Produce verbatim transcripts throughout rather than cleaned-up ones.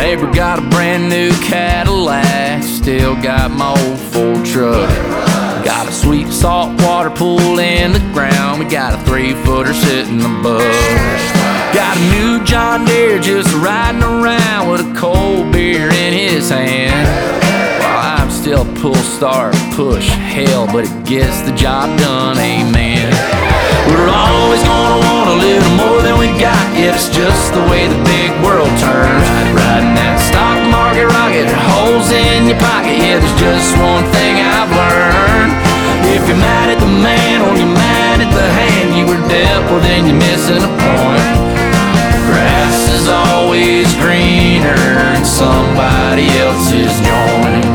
Neighbor got a brand new Cadillac, still got my old Ford truck. Got a sweet saltwater pool in the ground, we got a three-footer sitting above. Got a new John Deere just riding around with a cold beer in his hand. While I'm still a pull start, push hell, but it gets the job done, amen. We're always gonna want a little more than we got, yet it's just the way the big world turns. Riding that stock market rocket, holes in your pocket, yeah, there's just one thing I've learned. If you're mad at the man or you're mad at the hand you were dealt, well then you're missing a point. Grass is always greener in somebody else's joint.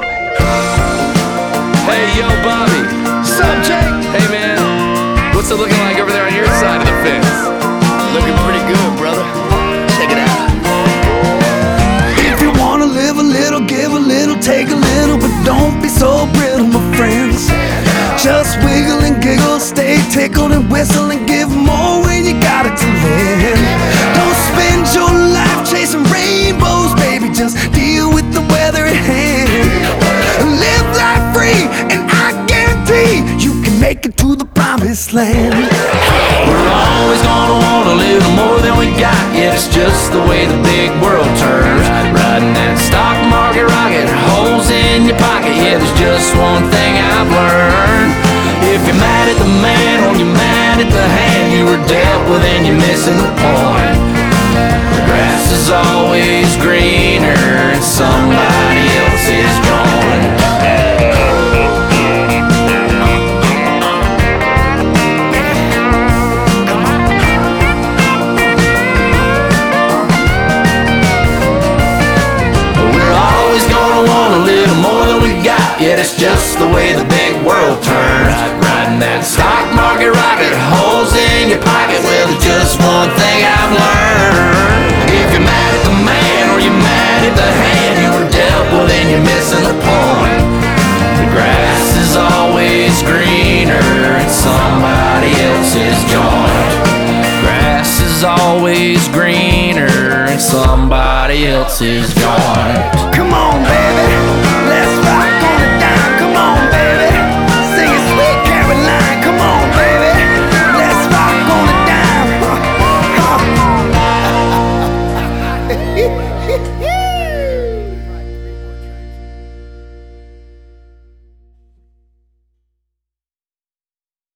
Hey, yo, Bobby. What's up, Jake? Hey, man. What's it looking like over there on your side of the fence? Looking pretty good, brother. Check it out. If you wanna live a little, give a little, take a little, but don't be so brittle, my friends. Just wiggle and giggle, stay tickled and whistle and give more when you got it to lend. Don't spend your life chasing rainbows, baby, just deal with the weather at hand. Live life free, and I guarantee you can make it to the promised land. We're always gonna want a little more than we got, yeah, it's just the way the big world turns. Riding that stock market rocket, holes in your pocket, yeah, there's just one thing I've learned. If you're mad at the man or you're mad at the hand you were dealt, well then you're missing the point. The grass is always greener in somebody else's joint. Yet it's just the way the big world turns. Riding that stock market rocket, holes in your pocket, well, there's just one thing I've learned. If you're mad at the man or you're mad at the hand you were dealt, well, then you're missing the point. The grass is always greener in somebody else's joint. Grass is always greener in somebody else's joint. Come on, baby, let's rock. Come on, baby, sing it, Sweet Caroline. Come on, baby, let's rock on it down. Huh, huh.